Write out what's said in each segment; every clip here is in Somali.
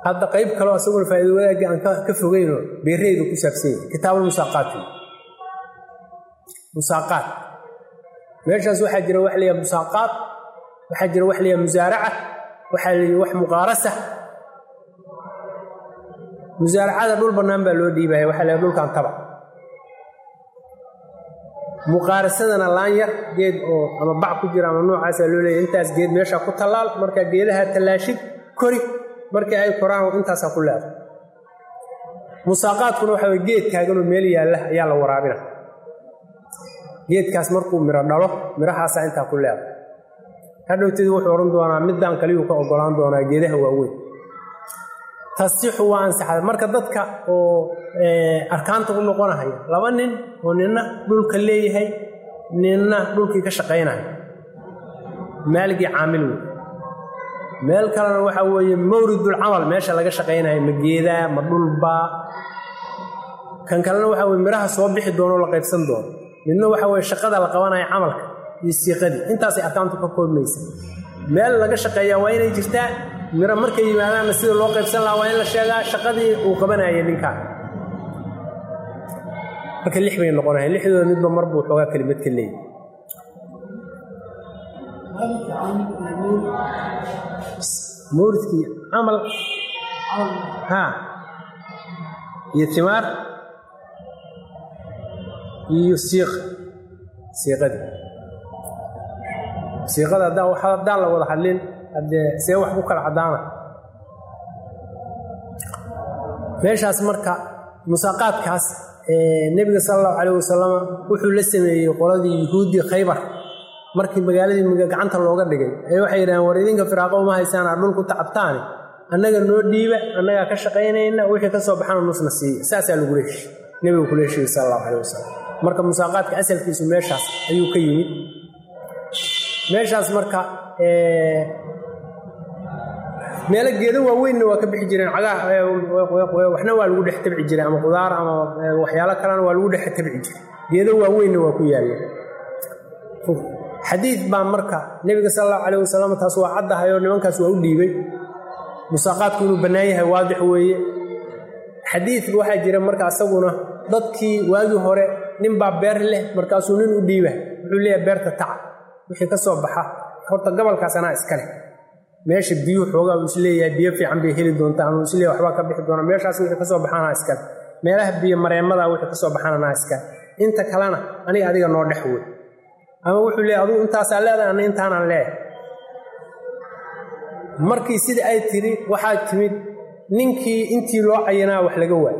hadda qayb kale oo asaguna faa'iido wadaagga aan ka fogeyno beereydu ku saabsan kitaabul musaaqaat musaaqaat meeshaas waxaa jira wax la musaaqaat waxaa jira wax la musaaraca waxaa la wax muqaarasa musaaracada dhul bannaan baa loo dhiibaya waxaa la dhulkan taba muqaarasadana laan yar geed oo ama bac ku jira ama noocaas loo leeyahay intaas geed meesha ku talaal marka geedaha talaashid kori markii ay koraan intaas ku leedahay musaaqaadkuna waxa way geed taagan oo meel yaala ayaa la waraabina geedkaas markuu miro dhalo mirahaas inta ku leedahay hadhowteed wuxuu oran doonaa midaan kaliya ka ogolaan doonaa geedaha waaweyn tasixu waa ansaxada marka dadka oo arkaanta u noqonahay laba nin oo ninna dhulka leeyahay ninna dhulkii ka shaqeynay maaligi caamil meel kalena waxa weeye mawridul amal meesha laga shaqeynay ma geedaa ma dhulba kan kalena waxa weeye miraha soo bixi doono la qaybsan doono midna waxa weeye shaqada la qabanayo amalka iyo siiqadii intaas ay arkaantu ka koobmaysa meel laga shaqeeyaa waa inay jirtaa mira markay yimaadaan sida loo qaybsan lahaa waa in la sheegaa shaqadii uu qabanayay ninkan marka lix bay noqonayaan lixdooda midba mar buu xoogaa kelimad ka leeyahay mawridkii camal iyo timaar iyo siiqada haddaan la wada hadlin haddee see wax ku kala caddaana meeshaas marka musaaqaadkaas nebiga sala allahu calayh wasalam wuxuu la sameeyey qoladii yuhuuddii khaybar markii magaaladii gacanta looga dhigay ee waxay yidhahdeen war idinka firaaqo uma haysaan aa dhulku tacabtaani annaga noo dhiiba annagaa ka shaqaynayna wixii ka soo baxana nusna siiya saasaa lagula heshiy nebigu kula heshiiyey sala allahu calayh wasalam marka musaaqaadka asalkiisu meeshaas ayuu ka yimid meeshaas marka meelo geedo waaweynna waa ka bixi jireen waxna waa lagu dhex tabci jiray ama qudaar ama waxyaalo kalena waa lagu dhex tabci jiray geedo waaweynna waa ku yaalleen xadiid baa marka nebiga sala allahu calayh wasalam taas waa caddahayoo nimankaas waa u dhiibay musaaqaadku inuu bannaan yahay waadix weeye xadiid waxaa jira marka asaguna dadkii waagii hore nin baa beer leh markaasuu nin u dhiiba wuxuu leeyahay beerta taca wixii ka soo baxa horta gobolkaas anaa iska leh meesha biyuhu xoogaa uu isleeyahay biyo fiican bay heli doontaa ama uu isleeyahay waxbaa ka bixi doona meeshaas wixii ka soo baxaanaa iska leh meelaha biyo mareemada wixii ka soo baxaanaa iska inta kalena aniga adiga noo dhex wey ama wuxuu leeyahay adigu intaasaa leedahay ana intaanaan leeyahay markii sida ay tiri waxaa timid ninkii intii loo cayinaa wax laga waayo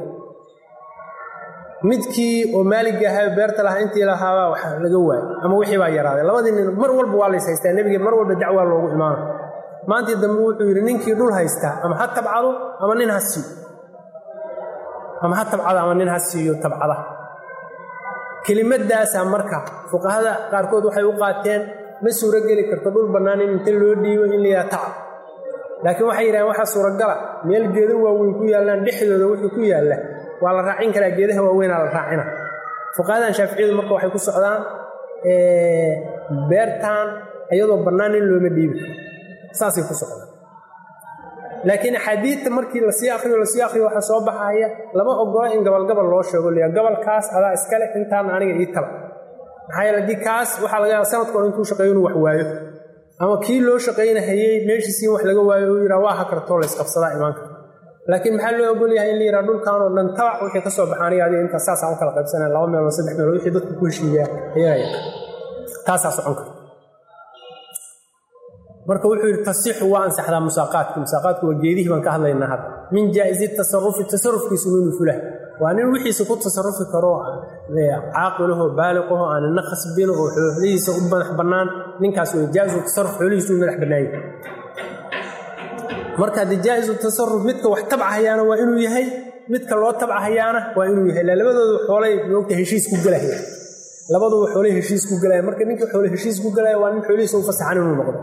midkii oo maaligga ahaa beerta lahaa intii lahaabaa wax laga waayo ama wixii baa yaraaday labadii nin mar walba waa lays haystaa nebiga mar walba dacwaa loogu imaana maantii dambe wuxuu yidhi ninkii dhul haystaa ama ha tabcado ama nin ha siiyo ama ha tabcado ama nin ha siiyo tabcada kelimadaasaa marka fuqahada qaarkood waxay u qaateen ma suuro geli karto dhul bannaan in inta loo dhiibo in la yidhaha tacab laakiin waxay yidhahdeen waxaa suuragala meel geedo waaweyn ku yaallaan dhexdooda wixii ku yaalla waa la raacin karaa geedaha waaweynaa la raacina fuqahadan shaaficiyadu marka waxay ku socdaan beertaan iyadoo bannaan in looma dhiibi karo saasay ku socdaan laakiin axaadiidta markii lasii akhriyo waxaa soo baxaya lama ogola in gabalgabal loo sheego liya gabalkaas adaa iskale intaan aniga ii tala maxaa yeele haddii kaas waxaa laga yaaba sanadka hore intuu shaqeeyo inuu wax waayo ama kii loo shaqaynahayey meeshiisii wax laga waayo uu yidhaha waa ha kartoo la isqabsadaa imaan karta laakiin maxaa loo ogol yahay in la yidhaha dhulkan oo dhan tabac wixii ka soo baxaaniga adiga intaas saasaan u kala qaybsanaya 2 meelood 3 meelood wixii dadku ku heshiiyaa ayagaa yaqaan taasaa socon karta marka wuxuu yidhi tasixu waa ansaxdaa musaaqaadku waa geedihii baan ka hadlaynaa hadda min jaa'izi tasarufkiisu minuu fulah waa nin wixiisa ku tasarufi karo caaqilahoo baaliqahoo aan ina khasbin oo xoolihiisa u madax bannaan ninkaas way jaa'izu tasaruf xoolihiisu u madax bannaayay marka haddii jaa'izu tasaruf midka wax tabcahayaana waa inuu yahay midka loo tabcahayaana waa inuu yahay labadoodu xoolay moogta heshiis ku galahaya labaduba xoolay heshiis ku galaya marka ninka xoolay heshiis ku galaya waa nin xoolihiisa u fasaxan inuu noqdo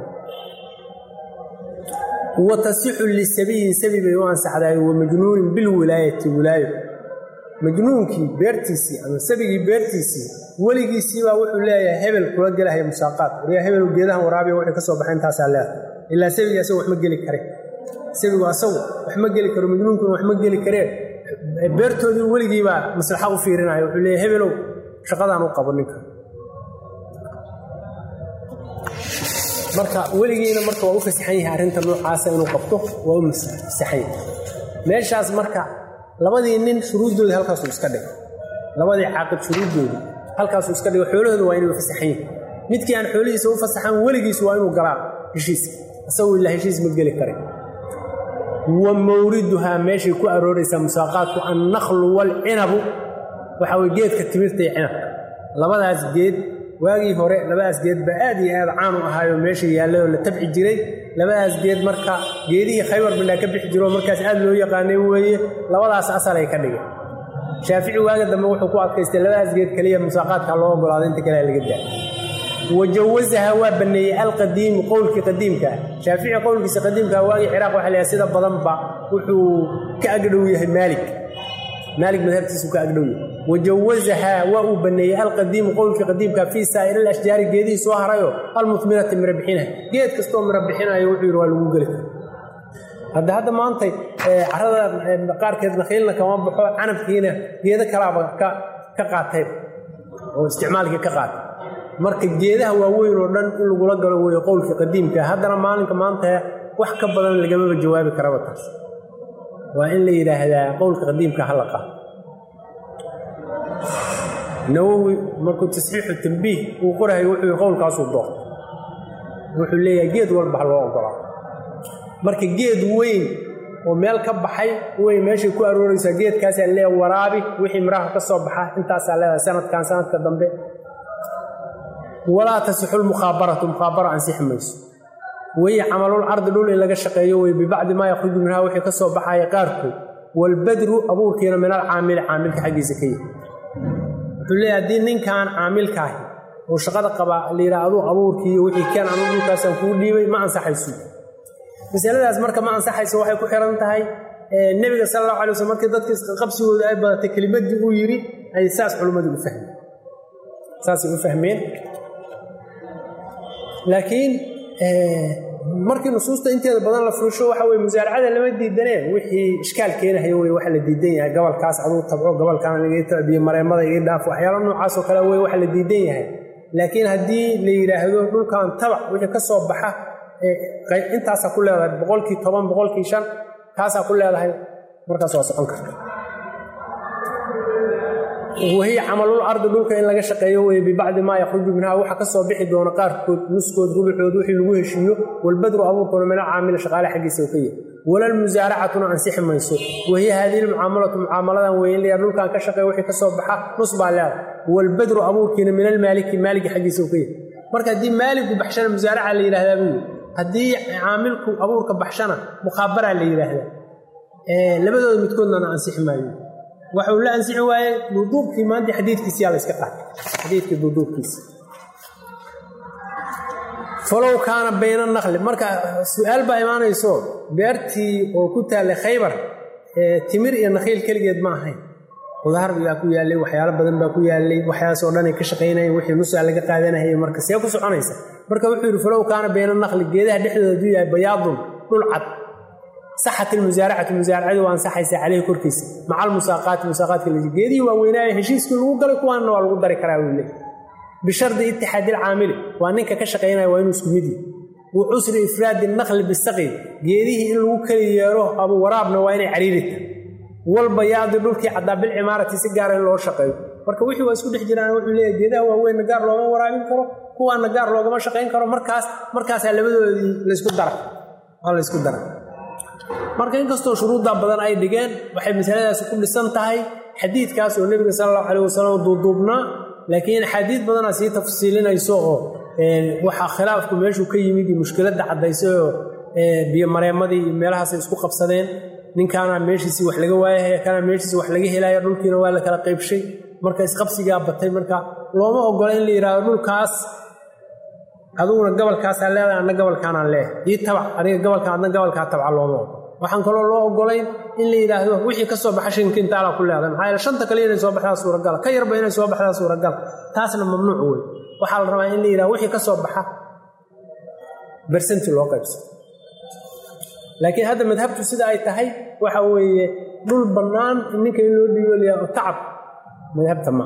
watasixu lisabiyin sabi bay u ansaxdaay wa majnuunin bilwilaayati wilaayo majnuunkii beertiisii ama sabigii beertiisii weligiisii baa wuxuu leeyahay hebel kula gelahaya musaaqaad wariyaa hebel geedahan waraabiya wixii ka soo baxay intaasaa leedahay ilaa sabigaasi wax ma geli kare sabigu asagu wax ma geli karo majnuunkuna wax ma geli kareen beertoodii weligii baa maslaxa u fiirinayo wuxuu leeyahay hebelow shaqadaan u qabo ninka marka weligiina marka waa u fasaxan yahay arrinta noocaasa inuu qabto waa u fasaxan yahay meeshaas marka labadii nin shuruuddoodii halkaasuu iska dhigay labadii caaqib shuruuddoodii halkaasuu iska dhigay xoolahooda waa inuu fasaxan yahay midkii aan xoolihiisa u fasaxan weligiisu waa inuu galaa heshiiska asagoo ilaa heshiis ma geli karin wa mawriduhaa meeshay ku arooraysaa musaaqaadku annaklu waalcinabu waxaa weye geedka timirta iyo cinabka labadaas geed waagii hore labadaas geed baa aad iyo aad caan u ahaayo meesha yaallayoo la tabci jiray labadaas geed marka geedihii khaybar bindhaa ka bixi jiro markaas aad loo yaqaanay weeye labadaas asalay ka dhigeen shaafici waaga dambe wuxuu ku adkaystay labadaas geed keliya musaaqaadka loo ogolaado inta kale laga daa wajawazaha waa baneeyey alqadiimu qowlkii qadiimkaa shaafici qowlkiisa qadiimkaa waagii ciraaq waxa layahay sida badanba wuxuu ka agdhow yahay maalik madhabtiisuu ka agdhow yahay wajawazaha waa uu baneeyey alqadiimu qowlkii qadiimkaa fii saa'ir alashjaari geedihii soo harayo almuhmirati mira bixinaha geed kastoo mira bixinayo wuxuu yidhi waa lagu geli kara hadda maantay carada qaarkeed nakhiilna kama baxo canabkiina geedo kalaaba ka qaatay oo isticmaalkii ka qaatay marka geedaha waaweyn oo dhan in lagula galo weeye qowlkii qadiimka haddana maalinka maanta wax ka badan lagamaba jawaabi karaba taas waa in la yidhaahdaa qowlka qadiimka ha la qaato nawowi markuu tasxiixu tambiih uu qorahay wuxuu qowlkaasuu doortay wuxuu leeyahay geed walba ha loo ogolaa marka geed weyn oo meel ka baxay way meeshay ku arooraysaa geedkaasaa leeyahay waraabi wixii miraha ka soo baxa intaasaa leedahay sanadka dambe walaa tasixu lmukhaabaratu mukhaabara ansixi mayso wahiya camalulcardi dhul in laga shaqeeyo wey bibacdi maa yakhruju minhaa wixii ka soo baxaya qaarkood waalbadru abuurkiina min alcaamili caamilka xaggiisa ka yahay wuxuu leeyahay haddii ninkan caamilkaahi oo shaqada qabaa la yidhaha aduu abuurkii wixii keen anuu dhulkaasaan kuu dhiibay ma ansaxayso masaladaas marka ma ansaxayso waxay ku xiran tahay nebiga sala allahu alay waslm markii dadkii qabsigooda ay badatay kelimaddii uu yidhi ay saas culimmadu u fahmeen saasay u fahmeen laakiin markii nusuusta inteeda badan la fuusho waxa weye musaaracada lama diidaneen wixii ishkaal keenahayo wey waxa la diidan yahay gobolkaas aduu tabco gobolkaan laga tabiyo mareemada iga dhaaf waxyaalo noocaasoo kale wey waxa la diidan yahay laakiin haddii la yidhaahdo dhulkan tabac wixii ka soo baxa intaasaa ku leedahay 10% 5% taasaa ku leedahay markaas waa socon karta wahiya camalul ardi dhulka in laga shaqeeyo wey bibacdi maa yakhruju minhaa waxa ka soo bixi doona qaarkood nuskood rubuxood wixii lagu heshiiyo walbadru abuurkoona mina caamila shaqaale xaggiisa u ka yahay walal musaaracatuna ansixi mayso wahiya haadihi lmucaamalatu mucaamaladan weyn leeyahay dhulkan ka shaqeeyo wixii ka soo baxa nus baa leedahay walbadru abuurkiina min almaaliki maaligi xaggiisa u ka yahay marka haddii maaligu baxshana musaaraca la yidhahdaa buu haddii caamilku abuurka baxshana mukhaabaraa la yidhaahdaa labadooda midkoodnana ansixi maayo waxuu la ansixi waayey duuduubkii maanta xadiidkiisiyaa la iska qaatay xadiidkii duuduubkiisa falow kaana bayna nakli marka su-aal baa imaanayso beertii oo ku taallay khaybar timir iyo nakhiil keligeed ma ahayn qudaar baa ku yaallay waxyaalo badan baa ku yaallay waxyaasoo dhan ay ka shaqaynayeen wixii nusaa laga qaadanayay marka see ku soconaysa marka wuxuu yidhi falow kaana bayna nakli geedaha dhexdooda hadduu yahay bayaadun dhul cad saxat ilmusaaracatu musaaracadu waa ansaxaysaa caleyhi korkiisa maca almusaaqaati musaaqaadka la geedihii waa weynaaya heshiiskii lagu galay kuwaanna waa lagu dari karaa wuu leeyahy bishardi itixaadi ilcaamili waa ninka ka shaqaynaya waa inuu isku mid yahay wa cusri ifraadi nakli bisaqi geedihii in lagu keli yeero abu waraabna waa inay cariirita walbayaadi dhulkii caddaa bilcimaarati si gaara in loo shaqeeyo marka wixii waa isku dhex jiraan wuxuu leeyahay geedaha waaweynna gaar loogama waraabin karo kuwaanna gaar loogama shaqayn karo markaasaa labadoodii laysku dara marka inkastoo shuruuddaa badan ay dhigeen waxay masaladaasi ku dhisan tahay xadiidkaas oo nebiga sala allahu calayh wasalam duuduubnaa laakiin axaadiid badanaa sii tafsiilinayso oo waxaa khilaafku meeshuu ka yimid iyo mushkiladda caddaysay oo biyo mareemadii iyo meelahaasay isku qabsadeen ninkaana meeshiisii wax laga waayahaya kana meeshiisii wax laga helaya dhulkiina waa la kala qaybshay marka isqabsigaa batay marka looma ogola in la yidhaahdo dhulkaas aduguna gobolkaasaa leedahay anna gobolkaanaan leeyahay ii tabac aniga gobolka adna gobolkaa tabca looma ogola waxaan kaloo loo ogolayn in la yidhaahdo wixii ka soo baxa shinkintaala ku leedahay maxaa yeele shanta kale inay soo baxdaa suuragala ka yarba inay soo baxdaa suuragala taasna mamnuuc wey waxaa la rabaa in la yidhahdo wixii ka soo baxa bersanti loo qaybsado laakiin hadda madhabtu sida ay tahay waxa weeye dhul bannaan ninka in loo dhiibo leeyahay tacab madhabta ma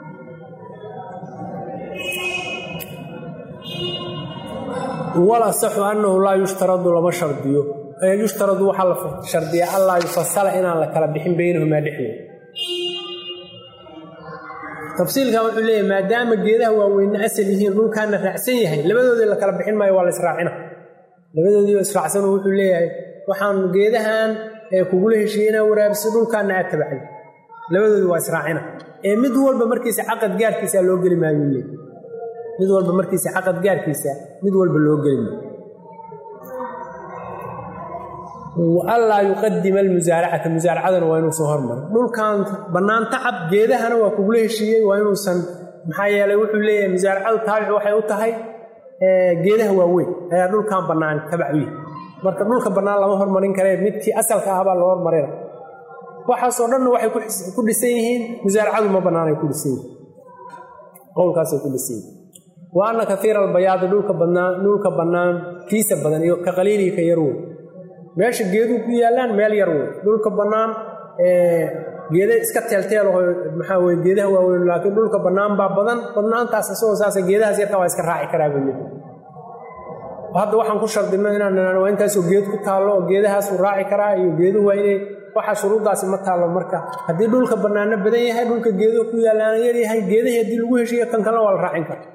wala saxu annahu laa yushtaradu lama shardiyo yushtaradu waxa la shardiya allah yufasala inaan la kala bixin baynahuma dhexdooda tafsiilka wuxuu leeyahay maadaama geedaha waaweyn asal yihiin dhulkaana raacsan yahay labadoodii la kala bixin maayo waa la israacina labadoodii israacsan wuxuu leeyahay waxaan geedahan kugula heshiiyey inaan waraabiso dhulkaana aad tabacay labadoodii waa israacina mid walba markiisa caqad gaarkiisa loo geli maayo leeyahay mid walba markiisa caqad gaarkiisa mid walba loo geli maayo وألا يقدم المزارعة مزارعة وإنه صهر مر دول كان بنان تعب جيده أنا وكبله شيء وإنه سن محيا لو حليه مزارعة تابع وحي وتهاي جيده هو وين دول كان بنان تبعيه مركب دول كان بنان لما هر مرين كريه متي أصل كهبا لو هر مرينا وحصلنا وحي كل سيهين مزارعة ما بنان كل سيء قول كاس كل سيء وأنا كثير البياض دول كبنان كيس بدن كقليل كيرون meesha geedu ku yaalaan meel yar weey dhulka banaan geeda iska teelteel oo maxaa weey geedaha waaweyn laakiin dhulka banaan baa badan banaantaas soo saasa geedahaas yarka waa iska raaci karaa buu hadda waxaan ku shardinay inaan waa intaas oo geed ku taalo oo geedahaas uu raaci karaa iyo geedu waa inay waxa shuruudaasi ma taalo marka hadii dhulka banaana badan yahay dhulka geedu ku yaalaan yar yahay geedaha hadii lagu heshiiyo tan kale waa la raacin karaa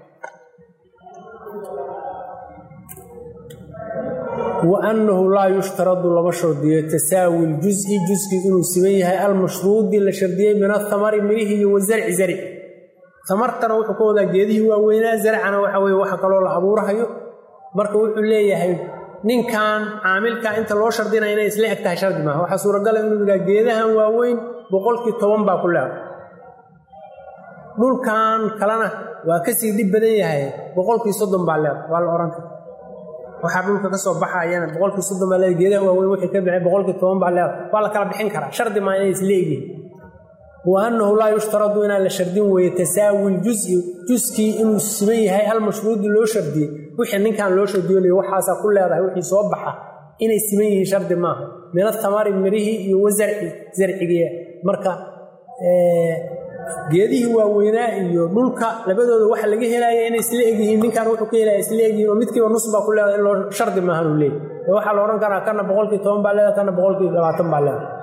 وأنه لا يشترط لما شرطيه تساوي الجزء إنه سميه المشروط لشرطيه من الثمر منه والزرع زرع ثمرتنا وحكوذا جيده ووينا زرعنا وحوي وحكالو العبورة هيو مركو وحو ليه نين كان عامل كان انت لو شرطينا هنا يسليك تهشرد ما هو حصور قال انه جيدها ووين بقولك التوانبا كلها دول كان كلانا وكسي دي بدايه هي بقولك صدم بالله والأورانك waxa dhulka ka soo baxayana 130 malay geedaha waaweyn wixii ka bixay 110 baa la kala bixin karaa shardi ma inay isleeyihiin وأنه لا يشترط إن الشردين ويتساوي الجزء إنه سميه المشروط لو شردي وحين كان لو شردي اللي وحاسة كل هذا وحي صبحه إن سميه شرد ما من الثمار مريه يوزرع زرعيه مركا geedii waa weynaa iyo dhulka labadooda waxa laga helayo in isla eegyihiin ninkan wuxuu ka helay isla eegyihiin oo midkiiba nus baa ku leeyahay in loo shardi ma ahan leeyahay waxa la oran karaa kana 10% baa leeyahay kana 20% baa leeyahay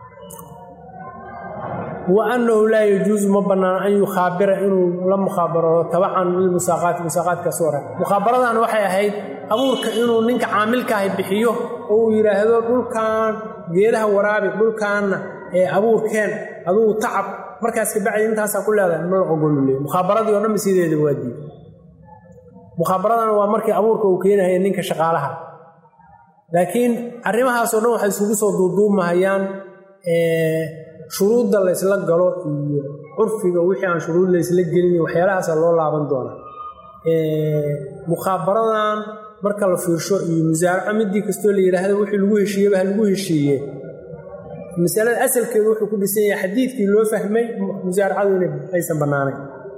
وأنه لا يجوز مبنى أن يخابر إنه لم مخابره تبعا للمساقات كسورة مخابرة أنا وحي أهيد أمورك إنه ننك عاملك هاي بحيه أو يراهدو دول كان جيرها ورابي دول كان أبور كان أبو تعب markaas ka bacay intaas ku leedahay ma ogol leeyahay mukhabaradii oo dhan sideeda waadi mukhabaradana waa markii abuurka uu keenayo ninka shaqaalaha laakiin arimahaas oo dhan waxay isugu soo duuduumahayaan shuruudda la isla galo iyo urfiga wixii aan shuruud la isla gelin waxyaalahaas loo laaban doona mukhabaradan marka la fiirsho iyo musaaraca midii kasto la yiraahdo wixii lagu heshiiyay مسألة أصل كده وحكو بسيء حديث كي لو فهمي مزارعة ليس بناني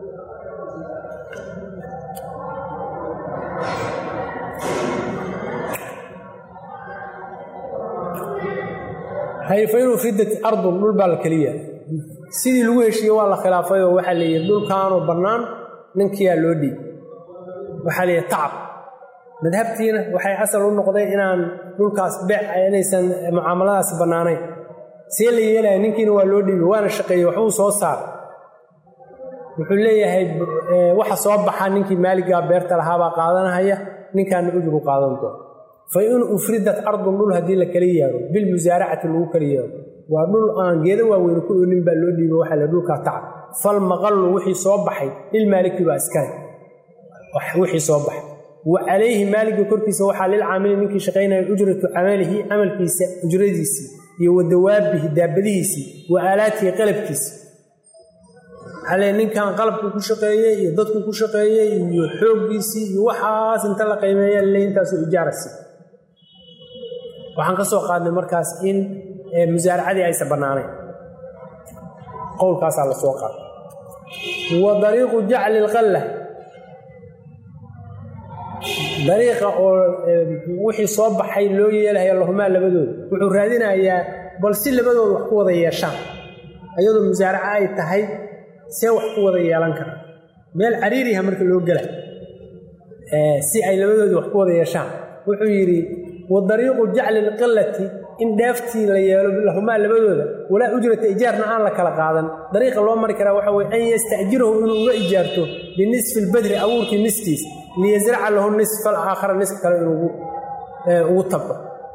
هاي فينو فيدة أرض نول بالكلية سيدي لوهشي والله خلافيه وحالي دول كانوا بنان ننكيا لودي وحالي تعب مذهبتينا وحي أصل النقضي إنان دول كاس بيع ينيسان معاملات بناني سيلي يلا نينكينا waa loo dhigay waana shaqeeyay wuxuu soo saar wuxuu leeyahay waxa soo baxa ninkii maaliga beerta lahaa baa qaadanaya ninkan ujru qaadan doono fa in ufridat ardun dul hadii la kaliyo bil musaaracati lagu kaliyo waa dul aan geeda waaweyn ku oonin baa loo dhigay waxa la dhulka tacab fal maqal wixii soo baxay il maaliki baa iska wixii soo baxay وعليه مالك كركيسه waxa lil aamil ninkii shaqeynay ujratu amalihi amalkiisa ujradiisi iyo wadawaabihi daabadiisi wa aalaati qalabkiisa halee ninkan qalabku ku shaqeeyay iyo dadku ku shaqeeyay iyo xoogiisi iyo waxaas inta la qiimeeyay leeyntaas ijaarasi waxaan ka soo qaadnay markaas in musaaracadii ay sabanaanay qowlkaas la soo qaad wa dariiqu ja'l al-qalla dariiqa oo wixii soo baxay loo yeelayo lahumaa labadooda wuxuu raadinayaa bal si labadooda wax ku wada yeeshaan ayadoo musaaraca ay tahay see wax ku wada yeelan kara meel cariiriha marka loo gala si ay labadooda wax ku wada yeeshaan wuxuu yidhi wadariiqu jacli lqillati in dheeftii la yeelo lahumaa labadooda walaa ujrata ijaarna aan la kala qaadan dariiqa loo mari karaa waxa weye an yasta'jirahu inuu uga ijaarto binisfi lbadri abuurkii niskiis liyasraca lahu nisfa alaakhara niska kale inuu ugu tabco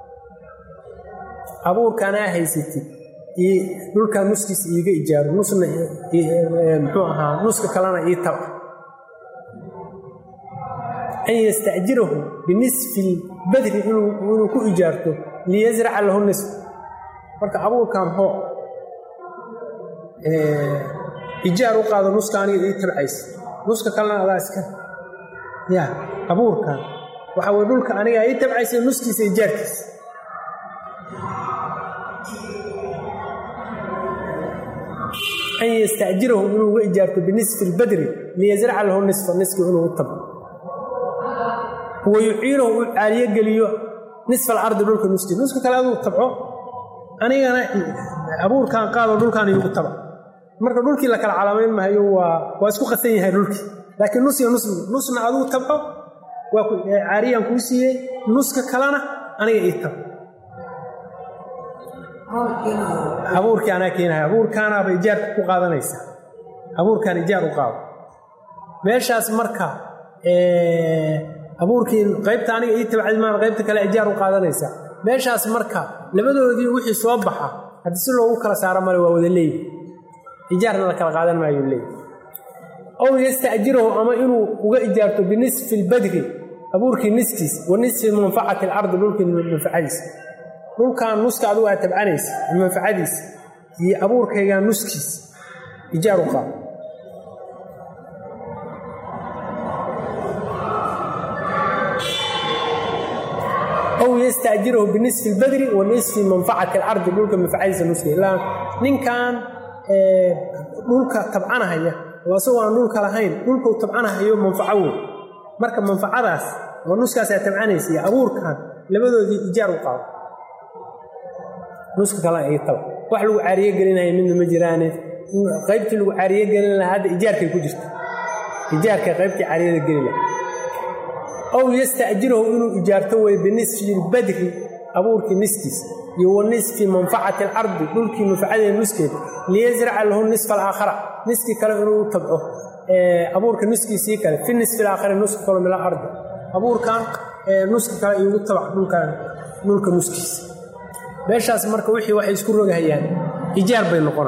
abuurkaanaa haysatid dhulkaa nuskiis iiga ijaaro nusna muxuu ahaa nuska kalena ii tabca an yasta'jirahu binisfi lbadri inuu ku ijaarto liyasraca lahu nisf marka abuurkan hoo ijaar u qaado nuska aniga ii tabcaysa nuska kalena adaa iska ya abuurkan waxa weye dhulka aniga ii tabcaysa nuskiisa ijaarkiisa an yasta'jirahu inuu uga ijaarto binisfi lbadri liyasraca lahu nisfa niski inuu u tabco wayuciinuhu uu caaliyo geliyo nisfa alardi dhulka nuskiisa nuska kale aduu tabco anigana abuurkan qaado dhulkaan iigu tabco marka dhulkii la kala calaamayn mahayo waa isku qasan yahay dhulkii laakiin nus iyo nusna aduu tabco waa caariyaan kuu siiyey nuska kalena aniga ii tabco abuurkii anaa keenahay abuurkaanaaba ijaarka ku qaadanaysa abuurkaan ijaar u qaado meeshaas marka abuurkii qaybta aniga ii tabcay maan qaybta kale ijaar u qaadanaysa meeshaas marka labadoodii wixii soo baxa haddii si loogu kala saaro male waa wada leeyi ijaarna la kala qaadan maayo leeyi ow yasta'jirahu ama inuu uga ijaarto binisfi lbadri abuurkii niskiis wa nisfi manfacati alardi dhulkii manfacadiisa dhulkan nuska adigu aad tabcanaysa manfacadiisa iyo abuurkaygaa nuskiis ijaar u qaado ow yasta'jirahu binisfi lbadri wa nisfi manfacati alardi dhulka manfacadiisa nuskiis ilaa ninkan dhulka tabcanahaya oo asagoo aan dhulka lahayn dhulkau tabcanahayo manfaco weyn marka manfacadaas oo nuskaasaa tabcanaysa iyo abuurkan labadoodii ijaar u qaado nuska kalena ii taba wax lagu caariye gelinaya midna ma jiraane qaybtii lagu caariye gelin lahaa hadda ijaarkay ku jirta ijaarkay qaybtii caariyada geli lahaa ow yasta'jirahu inuu ijaarto weye binisfi lbadri abuurkii niskiis iyo wa nisfi manfacati alardi dhulkii manfacadeeda nuskeed liyasraca lahu nisfa alaakhara niskii kale inuu u tabco abuurka nuskiisii kale fi nisfi alaakhari nuska kalo min alardi abuurkan nuska kale iigu tabc dhulka nuskiisa meeshaas marka wixii waxay isku rogahayaan ijaar bay noqona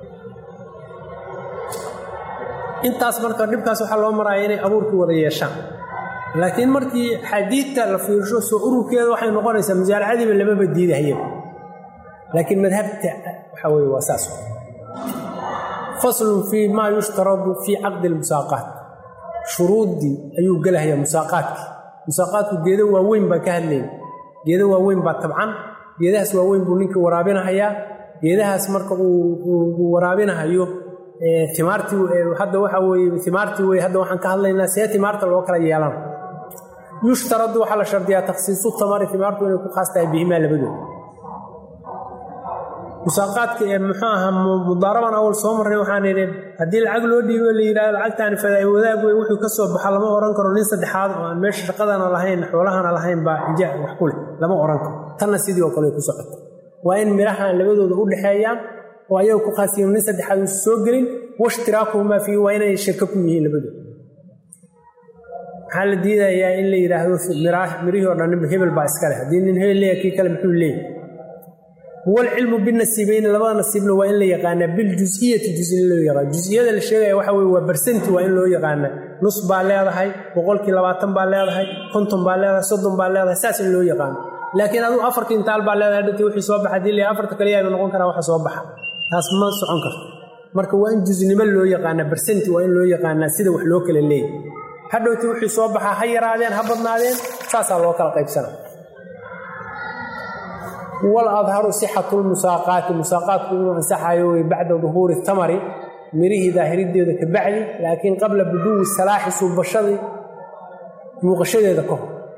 intaas marka dhibkaas waxaa loo maraya inay abuurkii wada yeeshaan laakiin markii xadiidta la fiirsho soo ururkeeda waxay noqonaysaa musaaracadiiba lamaba diidahayaba laakiin madhabta waxaa weye waa saas faslun fii maa yushtaradu fii caqdi lmusaaqaat shuruuddii ayuu gelahayaa musaaqaadku geedo waaweyn baan ka hadlayna geedo waaweyn baa tabcan geedahaas waaweyn buu ninkii waraabinahayaa geedahaas marka uu waraabinahayo timaartii hadda waxa weye timaartii wey hadda waxaan ka hadlaynaa see timaarta loo kala yeelana yushtaradu waxaa la shardiyaa takhsiisu tamari timaartu inay ku khaas tahay bihimaa labadooda musaaqaadka muxuu ahaa mudaaraban awal soo marray waxaan idhi haddii lacag loo dhiibo la yidhahdo lacagtaani fadaay wadaag wey wuxuu ka soo baxa lama ohan karo nin saddexaad oo aan meesha shaqadana lahayn xoolahana lahayn baa ijaar wax ku leh lama ohan karo tanna sidii oo kale ku socota waa in midhahan labadooda u dhexeeyaan oo ayaga ku khaasiyin nin saddexaad uusa soo gelin washtiraakuhumaa fiihi waa inay shirka ku yihiin labadooda maxaa la diidayaa in la yidhaahdo mirihii oo dhan hebel baa iska leh haddii nin hebel leeya kii kale muxuu leeyahy walcilmu binasiibeyni labada nasiibna waa in la yaqaanaa biljus'iyati jusin loo yaqaan jus'iyada la sheegaya waxa weye waa barsenti waa in loo yaqaanaa nus baa leedahay 20% baa leedahay 50 baa leedahay 30 baa leedahay saas in loo yaqaano laakiin aduu 4 kintaal baa leedahay dhati wixii soo baxa hadii la 4 kaliya ay noqon karaa waxa soo baxa taas ma socon karto marka waa in jusnimo loo yaqaanaa barsenti waa in loo yaqaanaa sida wax loo kala leeyahay hadhowti wixii soo baxa ha yaraadeen ha badnaadeen saasaa loo kala qaybsanaa والأظهر صحة المساقات إنه أنسحها بعد ظهور الثمر مره ظاهر الدين كبعد لكن قبل بدو السلاح سوب الشر مغشد ذكر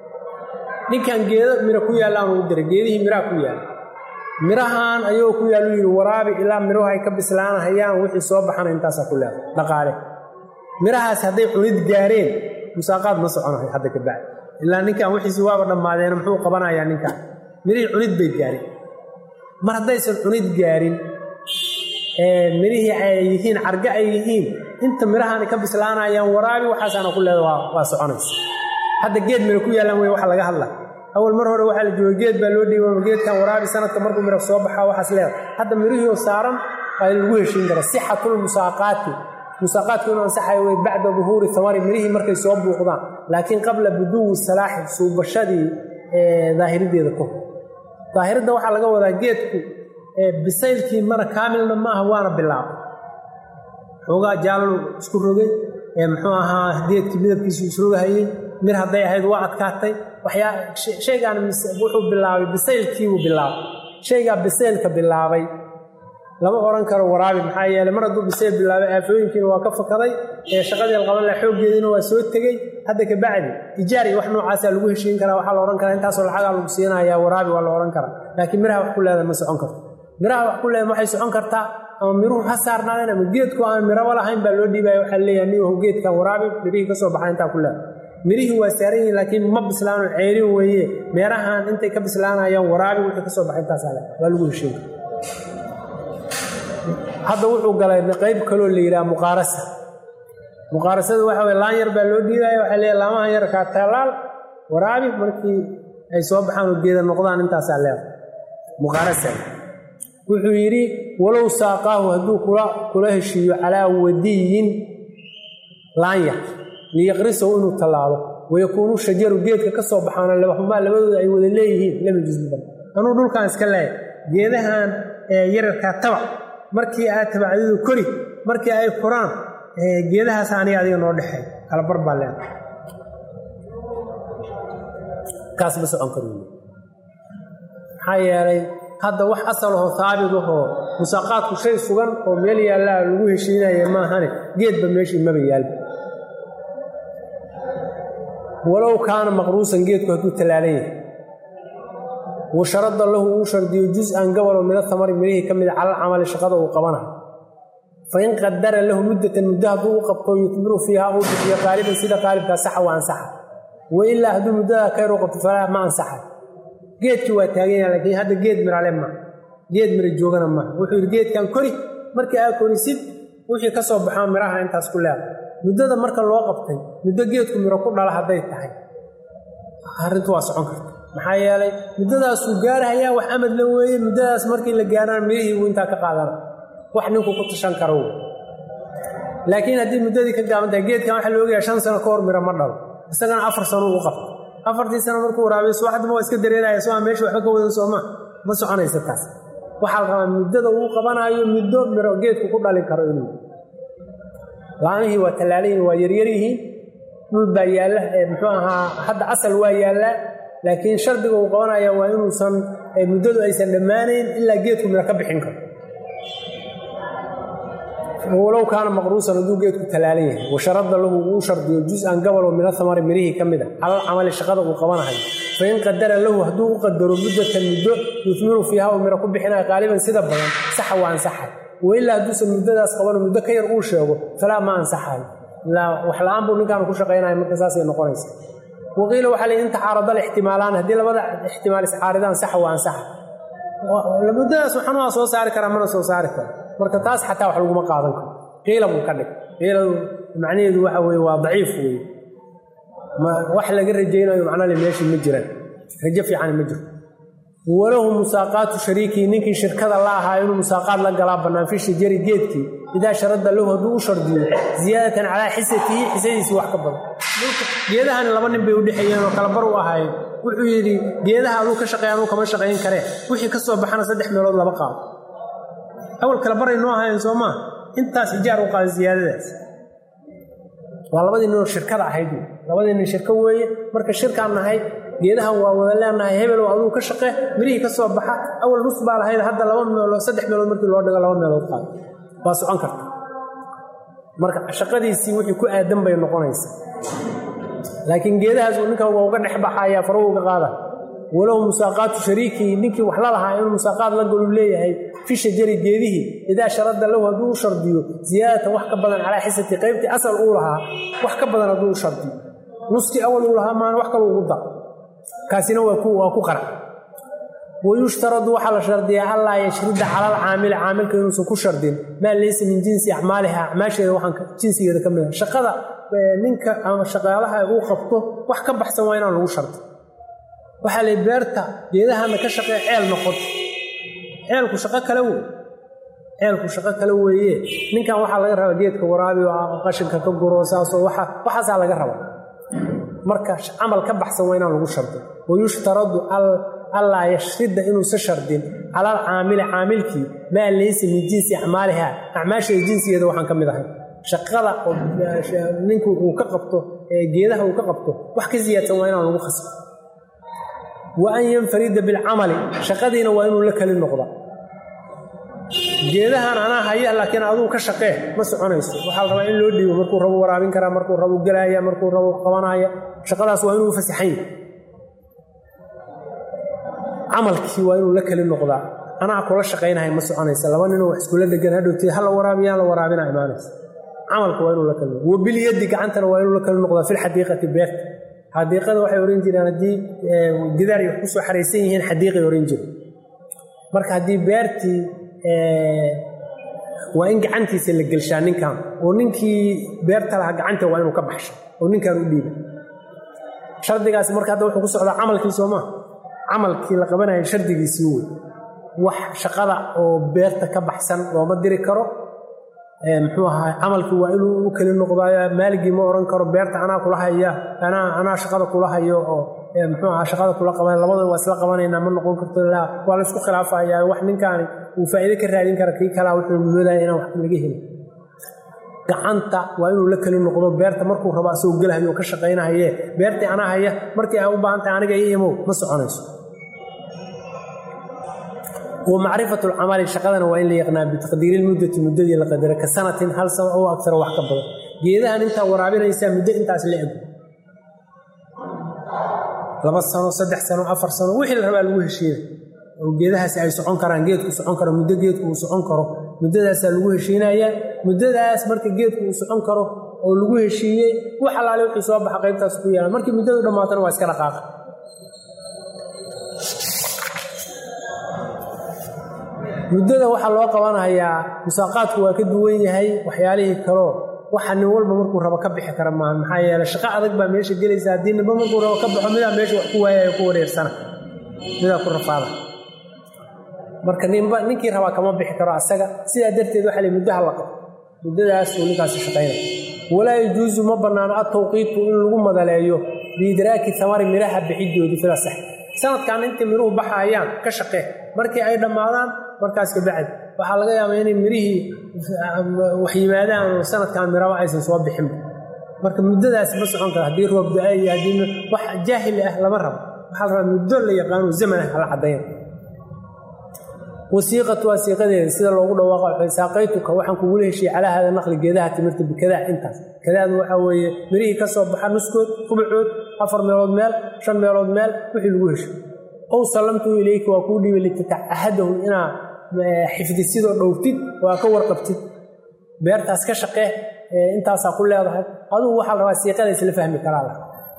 ninkan geedo miro ku yaalaan uu diray geedihii miraa ku yaal mirahan ayuu ku yaal yiri waraabi ilaa miruhu ay ka bislaanayaan wixii soo baxana intaas ku leeyahay dhaqaale mirahaas haday cunid gaareen musaaqad ma soconahay hadda ka bacd ilaa ninkan wixii waaba dhamaadeen muxuu qabanayaa ninkan mirihii cunid bay gaareen mar hadaysan cunid gaarin mirihii ay yihiin arga ay yihiin inta mirahan ka bislaanayaan waraabi waxaasana ku leeyahay waa soconaysa hadda geed miro ku yaalan way waxa laga hadlaa awal mar hore waxa la joogay geed baa loo dhiibay geedkan waraabi sanadka markuu miro soo baxaa waxaas leeyahay hadda mirihii saaran ay lagu heshiin kara sixatul musaaqaati inuu saxay way bacda dhuhuri thamari mirihii markay soo buuqdaan laakiin qabla buduu salaax suubashadii daahirideeda ko daahirada waxa laga wadaa geedku bisaylkii mar kaamilna ma aha waana bilaab xogaa jaallo isku rogay muxuu ahaa geedkii midabkiisu isku rogayay mir haday ahayd waa adkaatay waxyaa shaygan wuxuu bilaabay bisaylkii uu bilaabay shayga bisaylka bilaabay lama oran karo waraabi maxaa yeelay mar hadduu bisayl bilaabay aafooyinkiina waa ka fakaday shaqadii qaban la xooggeedina waa soo tagay hadda ka bacdi ijaari wax noocaas lagu heshiin karaa waxa la oran karaa intaas oo lacag lagu siinayaa waraabi waa la oran karaa laakiin miraha wax ku leedahay ma socon karto miraha wax ku leedahay waxay socon kartaa ama miruhu hasaarnaadeen ama geedku aan miro walahayn baa loo dhiibay waxa leeyahay niyo geedkan waraabi mirihii ka soo baxay inta ku leedahay mirihii waa saaran laakiin ma bislaano ceeri weeye meerahan intay ka bislaanayaan waraabi wixii ka soo baxay intaas waa lagu heshiin hadda wuxuu galay qayb kale oo la yiraahdo muqaarasada waxa way laan yar baa loo dhiibay waxa leeyahay laamaha yar ka talaal waraabi markii ay soo baxaan oo geeda noqdaan intaas leeyahay muqaarasada wuxuu yiri walow saaqahu haduu kula heshiiyo calaa wadiyin laan yar liyaqriso inuu talaalo ويكونوا شجر geedka ka soo baxaan labadooda ay wada leeyihiin laba jisban anuu dhulkan iska leeyahay geedahan yararka tabac markii aad tabacdidu kori markii ay koraan geedahaas aan adiga noo dhaxay kala barbaleen kaas ma socon karo hayalay hadda wax asal oo saabid oo musaaqaadku shay sugan oo meel yaala lagu heshiinayo ma ahane geedba meeshii ma yaal ولو كان مقروسا جيدك هدو تلاليه وشرط له وشرط جزءا قبل من الثمر منه كمل على العمل شقده وقبنها فإن قدر له مدة هدو قبطه يتمر فيها أو في قالبا سيدا قالبا صحة وانصحة وإلا هدو مدة كيرو قبط فلا ما انصحة جيدك واتاقين لكن هذا جيد من علم ما جيد من الجوغان ما وحير جيد كان كوري مركي آكوري سيد وحي كسب بحام مراها انتاس كلها muddada marka loo qabtay muddo geedku miro ku dhala haday tahay arintu waa socon kartaa maxaa yeelay muddadaas uu gaarayaa wax amad la weeyay muddadaas markii la gaaraan meehii uu inta ka qaadana wax ninku ku tashan karo laakiin hadii muddadii ka gaabantahay geedkan waxa loo geeyaa 5 sano ka hor miro ma dhalo isagana 4 sano uu qabto 4 sano markuu waraabiyo waxad ma iska dareerayo soo meesha waxba ka wada Sooma ma soconaysa taas waxa la rabaa muddada uu qabanayo muddo miro geedku ku dhalin karo inuu laanihi waa talaalin waa yaryarihi dul baayala muxuuha hadda asal waa yaala laakiin shardiga uu qabanaya waa inuu san muddadu aysan dhamaaneyn illa geedku mira ka bixin karo ولو كان مقروسا ذو geedku talaalin wa sharada lahu uu shardiyo juz'an qabal min athamar mirihi kamida hal amal shaqada uu qabanahay فإن قدر له هدو قدر مدة مدة يثمر فيها ومira ku bixina qaaliban sida badan sax waan saxay وإلا دوس المدداس قبل مدة كير uu sheego fala ma ansaxay la wax laan buu ninkan ku shaqeynaa marka saas ay noqonaysa وقيل وحال انت عارض الاحتمالان hadii labada ihtimaal is caaridaan sax waan sax labadaas waxana soo saari kara mana soo saari kara marka taas xataa wax lagu ma qaadan karo qiila buu ka dhig qiila macnaheedu waxa weey waa daciif weey ma wax laga rajaynayo macnaheedu meeshii ma jiraan rajo fiican ma jiro وله مساقات شريكي نينكي شركه الله هاي مساقات لا غلا بنان في شجري جيدكي اذا شرد له هدو شردي زياده على حسته حسيس wax ka badan geedahan laba nin bay u dhaxayeen oo kala bar u ahaay wuxuu yiri geedaha uu ka shaqeeyaan kama shaqeyn kare wixii ka soo baxana 3 meelood laba qaad awal kala bar inoo ahayn Sooma intaas ijaar u qaad ziyaadadaas waa labadii nin shirkada ahayd labadii nin shirka weeye marka shirkaan nahay geedahan waa wada leenahay hebel oo adu ka shaqee mirihi ka soo baxa awal nus baa lahayd hadda 2 meelood 3 meelood markii loo dhigo 2 meelood qaad waa socon karta marka shaqadiisii wixii ku aadan bay noqonaysaa laakiin geedahaas ninka waa uga dhax baxaya faruuga qaada walow musaaqaatu shariikii ninkii wax la lahaa inuu musaaqaad la golu leeyahay fi shajari geedihii idaa sharada lahu hadduu u shardiyo ziyaadatan wax ka badan calaa xisati qaybtii asal uu lahaa wax ka badan hadduu u shardiyo nuskii awal uu lahaa maan wax kaloo ugu dar kaasina waa ku qara wayushtaradu waxaa la shardiyaa allaa yashrida cala alcaamili caamilka inuusan ku shardin maa laysa min jinsi acmaaliha acmaasheeda waxaan jinsigeeda ka mid ah shaqada ninka ama shaqaalaha uu qabto wax ka baxsan waa inaan lagu shardi waxaa lay beerta geedahana ka shaqee ceel noqoto ceelku shaqo kale weeye ninkan waxaa laga rabaa geedka waraabi oo qashinka ka guro saasoo waxaasaa laga rabaa marka camal ka baxsan waa inaan lagu shardi wayushtaradu allaa yashrida inuusa shardin cala alcaamili caamilkii maa laysa min jinsi acmaaliha acmaasheeda jinsigeeda waxaan ka mid ahay shaqada ninku uu ka qabto geedaha uu ka qabto wax ka siyaadsan waa inaan lagu khasbo wa an yanfarida bilcamali shaqadiina waa inuu la kali noqda geedahan anaa haya laakiin aduu ka shaqee ma soconayso waxaa la rabaa in loo dhiibo markuu rabo waraabin karaa markuu rabo gelaaya markuu rabo qabanaya shaqadaas waa inuu fasaxan yahay camalkii waa inuu la kali noqdaa anaa kula shaqaynahay ma soconaysa laba ninoo wax iskula dhegan hadhowtee ha la waraabiyaan la waraabinaa imaanaysa camalka waa inuu la kali noqda wabiliyadi gacantana waa inuu la kali noqdaa fi lxadiiqati beerta xadiiqada waxay oran jireen haddii gidaar wax ku soo xaraysan yihiin xadiiqay oran jireen marka haddii beertii waa in gacantiisa la gelshaa ninkan oo ninkii beerta lahaa gacanta waa inuu ka baxsho oo ninkan u dhiiba shardigaasi marka hadda wuxuu ku socdaa camalkii soomaa camalkii la qabanaya shardigiisii wey wax shaqada oo beerta ka baxsan looma diri karo muxuu ahaa camalkii waa inuu u keli noqdaayo maaligii ma oran karo beerta anaa kula haya anaa shaqada kula hayo oo muxuu ahaa shaqada kula qaban labada waa isla qabanaynaa ma noqon karto ilaa waa la isku khilaafayaa wax ninkaani uu faa'iido ka raadin kara kii kalaa wuxuu moodaya inaan wax laga helo gacanta waa inuu la keli noqdo beerta markuu rabo asagoo gelahayo oo ka shaqaynahaye beertii anaa haya markii ay u baahan tahay aniga ii imow ma soconayso ومعرفة العمل شقدنا وإن ليقنا بتقدير المدة مدة لقدر كسنة هل سنة أو أكثر وحكة بضل جيدها أنت ورابنا يسام مدة أنت أسلعب لبس سنة صدح سنة أفر سنة وحي الربا الوه الشيء وجيدها سعي سعون كران جيدك وسعون كرو مدة جيدك وسعون كرو مدة سالوه الشيء هي مدة أسمرك جيدك وسعون كرو والوه الشيء وحل عليه حساب حقيقة سكوية مركي مدة لما تنوى اسكنا قاق muddada waxa loo qabanayaa musaaqaadku waa ka duwan yahay waxyaalihii kale waxa nin walba markuu rabo ka bixi kara ma maxaa yeelay shaqo adag baa meesha gelaysa hadii ninba markuu rabo ka baxo midaa meesha wax ku waayayo ku wareersana midaa ku rafaada marka ninkii rabaa kama bixi karo asaga sidaa darteed waxa la muddaha la qabo muddadaas uu ninkaasi shaqeynaya walaa yajuusu ma banaano at-tawqiitu in lagu madaleeyo biidraaki thamari miraha bixidoodi fila sax sanadkan inta miruhu baxayaan ka shaqee markii ay dhamaadaan markaas ka bacad waxa laga yaabaa in mirihii wax yimaadaan sanadkan miraha aysan soo bixin marka muddadaas ma socon karo hadii roob da'ay hadii wax jaahil ah lama rabo waxa la rabaa muddo la yaqaan zaman la cadeeyo wasiiqatu wasiiqadeeda sida loogu dhawaaqo saaqaytuka waxaan ku wuleheshay ala hada naqli geedaha timirta bikada intaas kadaadu waxa weeye mirihii ka soo baxa nuskood kubcood 4 meelood meel 5 meelood meel wixii lagu hesho oo salamtu ilayka waa ku dhiibay litataahadahum ina xifdisidoo dhowtid waa ka warqabtid beertaas ka shaqee intaas ku leedahay aduu waxa la wasiiqadeeda la fahmi karaa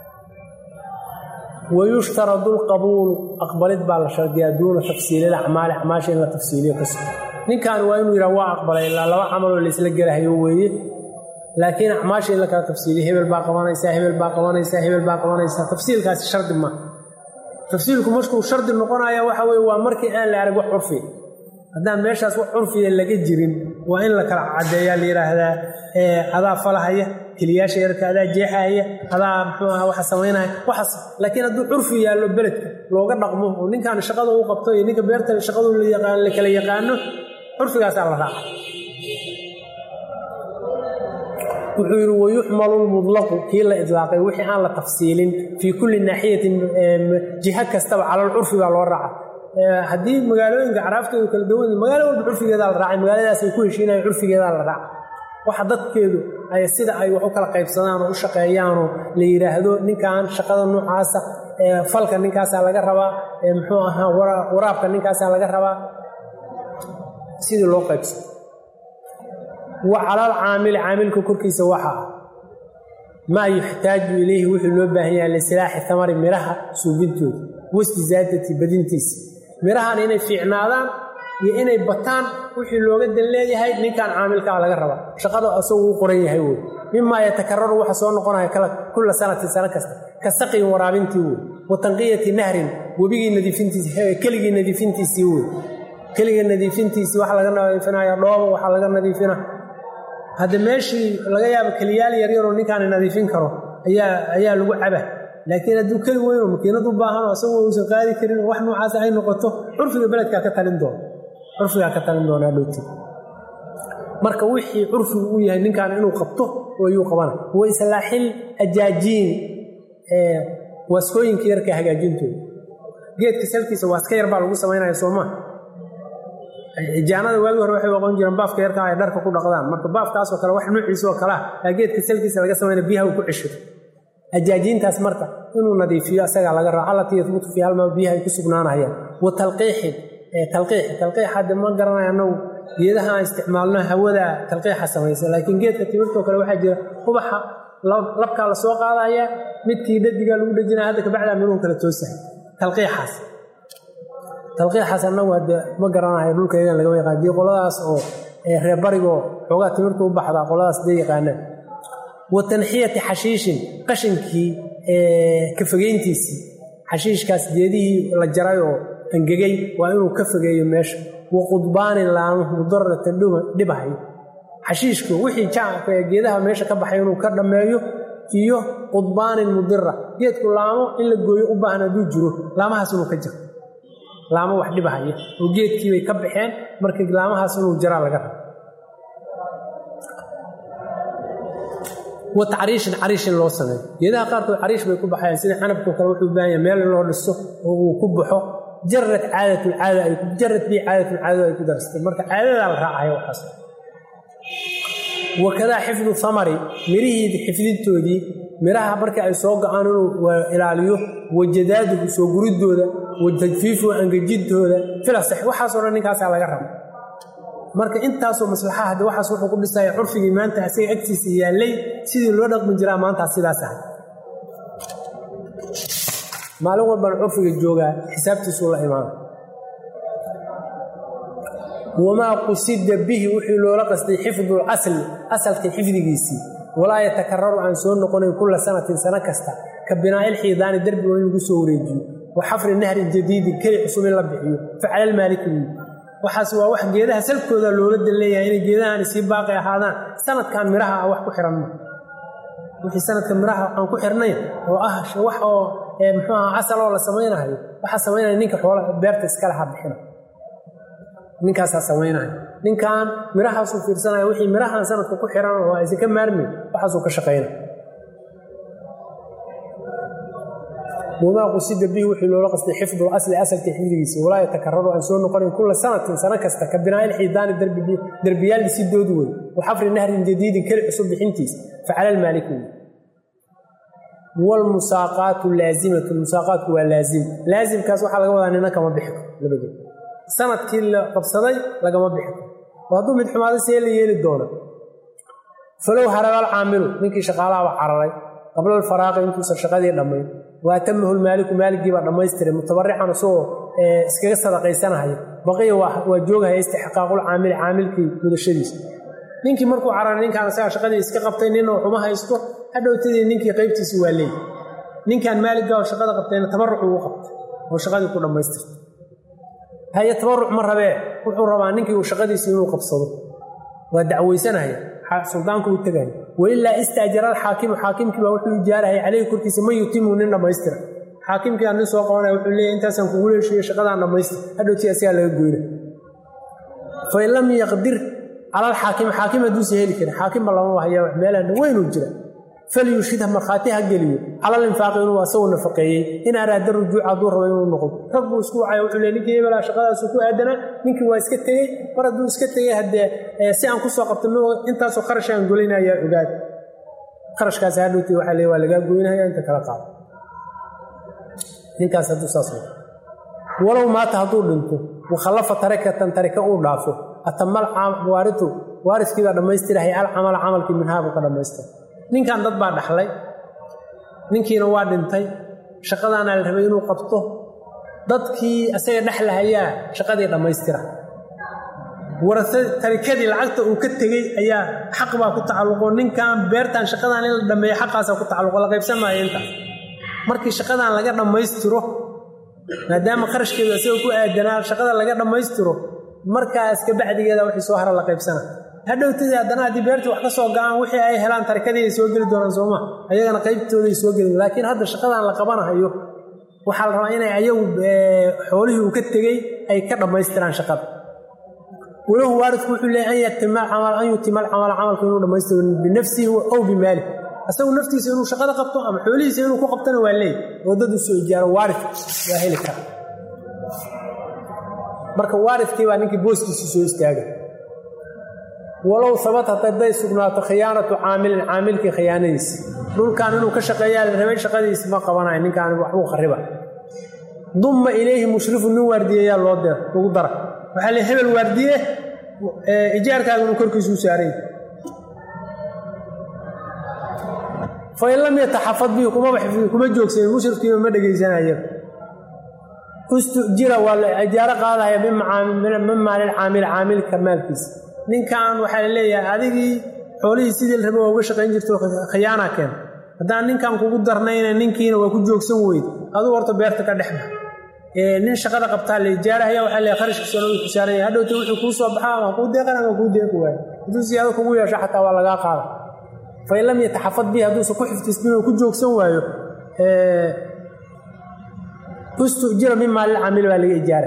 ويشترط القبول أقبلت بالشرطية دون تفصيل الأعمال أعماشين لا تفصيلية كسر إن كان وين يروى أقبل إلا لو عملوا اللي سلقى له يوي لكن أعماشين لك تفصيلية هي بالباقوان يساهم الباقوان يساهم الباقوان يساهم تفصيل كاس الشرط ما تفصيلكم مشكو شرط النقطة يا وحوي ومركي أنا لا أرجع حرفي هذا ماشي أسوأ حرفي اللي جيرين وإن لك العدية اللي هذا هذا فلا هي كلياش يرك هذا جيحة هي هذا وحسوينها وحص لكن هذا عرفي يا البلد لو قد رقمه ونين كان شغله وقبطه ينيك بيرت شغله اللي يقان لك اللي يقانه عرفي قاس على الراحة ويحمل المطلق كلا إطلاقي وحي عن تفصيل في كل ناحية جهة كستوى على العرف والراحة haddii magaalooyinka caraftooda kala duwan magaalo walba curfigeeda la raacay magaaladaas ay ku heshiinayaan curfigeeda la raac waxa dadkeedu ay sida ay wax u kala qaybsadaan oo u shaqeeyaan oo la yiraahdo ninkan shaqada noocaas falka ninkaasaa laga rabaa muxuu ahaa waraabka ninkaasaa laga rabaa sidii loo qaybsado wa calal caamili caamilka korkiisa waxaa maa yuxtaaju ilayhi wuxuu loo baahan yahay lisilaaxi tamari miraha suubintooda wastizaadati badintiisa mirahan inay fiicnaadaan iyo inay bataan wixii looga dan leeyahay ninkan caamilkaa laga rabaa shaqada asagu u qoran yahay wey mimaa yatakararu waxa soo noqonaya kulla sanatin sano kasta ka saqin waraabintii wey wa tanqiyati nahrin webigii nadiifintiisi keligii nadiifintiisii wey keligii nadiifintiisii waxa laga nadiifinaya dhoobo waxaa laga nadiifina hadda meeshii laga yaabo keliyaal yaryaroo ninkaan nadiifin karo ayaa lagu caba laakiin hadduu keli weynoo makiinad u baahan oo asagoo uusan qaadi karin wax noocaas ay noqoto curfiga beledkaa ka talin doona dhowti marka wixii curfigu u yahay ninkaan inuu qabto ayuu qabana wa islaaxil ajaajiin waaskooyinka yarka hagaajintooda geedka salkiisa waaska yar baa lagu samaynaya soomaa ijaanada waagi hore waxay aqoon jireen baafka yarka ay dharka ku dhaqdaan marka baafkaasoo kale wax nuuciisoo kale ah geedka salkiisa laga samayna biyaha uu ku ceshado ajaajiintaas marka inuu nadiifiyo asagaa laga raaco allatii yahbutu fii halmaa biyaha ay ku sugnaanayaan wa talqiixin talqiix hadda ma garanaya annagu geedaha aan isticmaalno hawada talqiixa samaysa laakiin geedka timirtoo kale waxaa jira ubaxa labkaa la soo qaadaya midkii dhadigaa lagu dhejinaya hadda kabacdaa minuhu kala toosahay talqiixaas annagu hadde ma garanayo dhulkaygan lagama yaqaan dii qoladaas oo reer barigoo xoogaa timirta u baxdaa qoladaas dee yaqaanaan wa tanxiyati xashiishin qashinkii ka fogeyntiisii xashiishkaas geedihii la jaray oo angegay waa inuu ka fogeeyo meesha wa qudbaanin laamo mudaratan dhibahayo xashiishku wixii geedaha meesha ka baxay inuu ka dhammeeyo iyo qudbaanin mudira geedku laamo in la gooyo u baahan hadduu jiro laamahaas inuu ka jiro laamo wax dhibahaya oo geedkii bay ka baxeen marka laamahaas inuu jaraa laga rabo wa tacriishin cariishin loo sameeyo geedaha qaarkood cariish bay ku baxayaan sida canabkoo kale wuxuu u baahan yahay meel in loo dhiso oo uu ku baxo jarad bii caadatul ay ku darastay marka caadadaa la raacayo waxaas wakadaa xifdu samari mirihii xifdintoodii miraha markii ay soo go-aan inuu ilaaliyo wajadaaduhu soo guridooda watajfiifu angejintooda filasax waxaasoo dhan ninkaasaa laga raba marka intaasoo maslaxa hadde waxaas wuxuu ku dhisaya curfigii maanta asaga agtiisa yaallay sidii loo dhaqmi jiraa maantaas sidaas ahay maalin walbaan curfiga joogaa xisaabtiisuu la imaana wamaa qusida bihi wixii loola qastay xifdu lasli asalka xifdigiisii walaa yatakararu aan soo noqonayn kulla sanatin sano kasta ka binaa'il xiidaani derbiga in lagu soo wareejiyo wa xafri nahrin jadiidin keli cusub in la bixiyo facala lmaaliki waxaas waa wax geedaha salkooda loola dan leeyahay inay geedahaani sii baaqi ahaadaan sanadkan miraha ah wax ku xiran ma wixii sanadka miraha aan ku xirnayn oo ah wax oo muxuu ahaa casal oo la samaynayo waxaa samaynaya ninka xoolaha beerta iskale ha bixina ninkaasaa samaynaya ninkan mirahaasuu fiirsanaya wixii mirahaan sanadka ku xiran oo aysan ka maarmayn waxaasuu ka shaqaynaya wamaa qusida bihi wixii loola qastay xifdu asli asalka xifdigiisa walaa yatakararu aan soo noqonayn kulla sanatin sano kasta ka binaa'il xiidaani derbiyaal dhisidoodu wey wa xafri nahrin jadiidin keli cusub bixintiisa facala lmaaliki wey wlmusaaqaatu laazimatu musaaqaatku waa laazim laazimkaas waxaa laga wadaa nina kama bixi karo labadood sanadkii la qabsaday lagama bixi karo oo hadduu mid xumaaday see la yeeli doona falow haraba alcaamilu ninkii shaqaalaha waa cararay qabla alfaraaqi intuusan shaqadii dhammayn waatamahu lmaaliku maaligii baa dhammaystiray mutabarican isagoo iskaga sadaqaysanahaya baqiya waa joogahaya istixqaaqulcaamili caamilkii mudashadiisa ninkii markuu cararay ninkaan isagaa shaqadii iska qabtay nina waxuma haysto hadhowtadii ninkii qaybtiisi waa leey ninkaan maaligga oo shaqada qabtayna tabaruc uu qabtay oo shaqadii ku dhammaystirtay haye tabaruc ma rabee wuxuu rabaa ninkii uu shaqadiisi inuu qabsado waa dacwaysanaya suldaanku u tegaya wailaa istaajara alxaakimu xaakimkii baa wuxuu ijaarahaya caleyhi korkiisa man yutimu nin dhammaystira xaakimkiiaa nin soo qabanaya wuxuu leeyahy intaasaan kugu leeshiiyo shaqadaan dhammaystir hadhowtii asigaa laga goyna fain lam yaqdir cala alxaakimi xaakim hadduusa heli karin xaakimba lama haya meelaan weynuu jira falyushidha markhaati ha geliyo cala alinfaaqi inuu asagu nafaqeeyey in araada rujuuc hadduu rabo inuu noqdo rag buu isku wacaya wuxuu leey ninkii hebelaa shaqadaasu ku aadanaa ninkii waa iska tegey mar hadduu iska tegey haddee si aan ku soo qabta m intaasoo kharash aan golaynayaa ogaad kharashkaasi hadhowtii waxaa leey waa lagaa goynaya inta kala qaado ninkaas hadduu saas noqdo walow maata hadduu dhinto wakhallafa tarakatan tarika uu dhaafo atamal waaritu waaridkii baa dhammaystirahay alcamala camalkii minhaabu ka dhammaystira ninkan dad baa dhaxlay ninkiina waa dhintay shaqadaana la rabay inuu qabto dadkii asaga dhexlahayaa shaqadii dhammaystira warasada tarikadii lacagta uu ka tegey ayaa xaq baa ku tacalluqo ninkan beertan shaqadan in la dhameeyo xaqaasa ku tacalluqo la qaybsan maayo intaas markii shaqadan laga dhammaystiro maadaama qarashkeedu asaga ku aadanaa shaqada laga dhammaystiro markaas ka bacdigeeda wixii soo hara la qaybsana hadhowtadii haddana haddii beertii wax ka soo ga-aan wixii ay helaan tarikadii ay soo geli doonaan sooma ayagana qaybtooday soo gelin laakiin hadda shaqadan la qabanahayo waxaa la rabaa inay ayagu xoolihii uu ka tegey ay ka dhammaystiraan shaqada walahu waaridku wuxuu leeyahay an yutima alcamala camalka inuu dhammaystiro binafsihi aw bimaalih asagu naftiisa inuu shaqada qabto ama xoolihiisa inuu ku qabtana waa leey oo dad u soo ijaaro waarid waa heli kara marka waaridkii baa ninkii booskiisa soo istaagay walow sabatat hadday sugnaato khiyaanatu caamilin caamilkii khiyaanadiisa dhulkan inuu ka shaqeeyaa la rabay shaqadiisa ma qabanayo ninkaan waxbuu khariba dumma ilayhi mushrifu nin waardiyeyaa loo dira lagu dara waxaa le hebel waardiye ijaarkaaga inuu korkiisu u saaran yahay fain lam yataxafad bihi kuma joogsanin mushrifkiiba ma dhegaysanaya ustujira waa la ijaaro qaadahaya min maalil caamil caamilka maalkiisa ninkan waxaa la leeyahay adigii xoolihii sidii la rabay waa uga shaqayn jirto khiyaana keen haddaan ninkan kugu darnayna ninkiina waa ku joogsan weyd aduu horta beerta ka dhexba nin shaqada qabtaa la ijaarahaya waxaa leeyahay qarashkiisana uu xisaaranaya hadhowta wuxuu kuu soo baxaa ama kuu deeqan ama kuu deeqi waayo hadduu siyaado kugu yeesho xataa waa lagaa qaada fain lam yataxafad bihi hadduusan ku xifdismin oo ku joogsan waayo ustujira min maalil caamil baa laga ijaara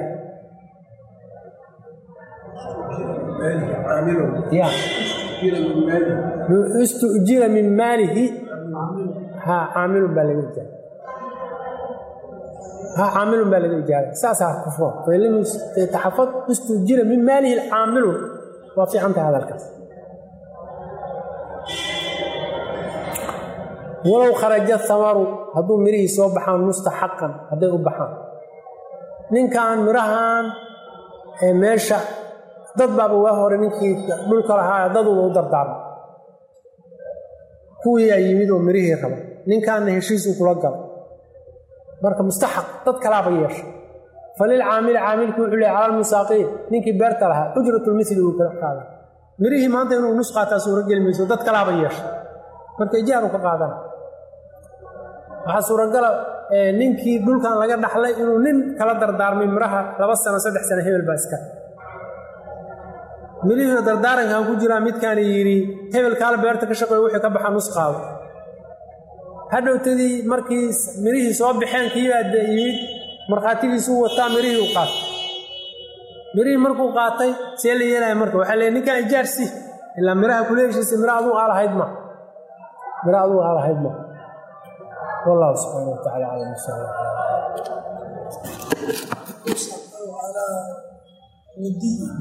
istujira min maalihi caamilun baa laga ijaara caamilun baa laga ijaara saasaa kufro fain lam yataxafad istujira min maalihi caamilun waa fiicantahay hadalkaas walow kharaja hamaru hadduu mirihii soo baxaan mustaxaqan hadday u baxaan ninkan mirahan meesha dad baaba waa hore ninkii dhulka lahaa daduba u dardaarma kuwiiyaa yimid oo mirihii raba ninkaanna heshiisuu kula gala marka mustaxaq dad kalaaba yeesha falilcaamili caamilku wuxuu leey cala almusaaqiin ninkii beerta lahaa ujratulmithli uu kala qaada mirihii maanta inuu nus qaataa suurageli mayso dad kalaaba yeesha marka ijaaru ka qaadana waxaa suuragala ninkii dhulkan laga dhaxlay inuu nin kala dardaarmay miraha 2 sano 3 sano hebel baa iska mirihiina dardaarankan ku jiraa midkaan yidhi hebel kaala beerta ka shaqeeyo wixii ka baxa nus qaado hadhowtadii markii mirihii soo baxeen kiibaa yimid markhaatigiisuu wataa mirihii u qaatay mirihii markuu qaatay see la yeelaya marka waxaa leeyahay ninkaan ijaarsi ilaa miraha kula heshiisay mira aduu aalahayd ma والله سبحانه وتعالى على المستوى